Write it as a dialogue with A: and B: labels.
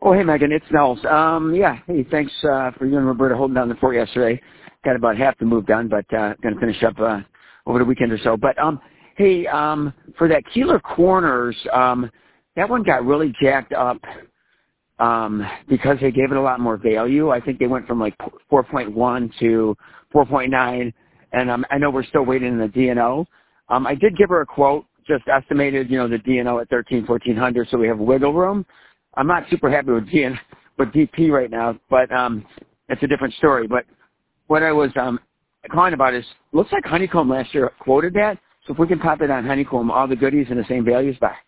A: Oh, hey, Megan, it's Nels. Yeah, hey, thanks for you and Roberta holding down the fort yesterday. Got about half the move done, but going to finish up over the weekend or so. But, hey, for that Keeler Corners, that one got really jacked up because they gave it a lot more value. I think they went from like 4.1 to 4.9, and I know we're still waiting in the DNO. I did give her a quote, just estimated, the DNO at 1,400, so we have wiggle room. I'm not super happy with DP right now, but it's a different story. But what I was calling about is, looks like Honeycomb last year quoted that. So if we can pop it on Honeycomb, all the goodies and the same values back.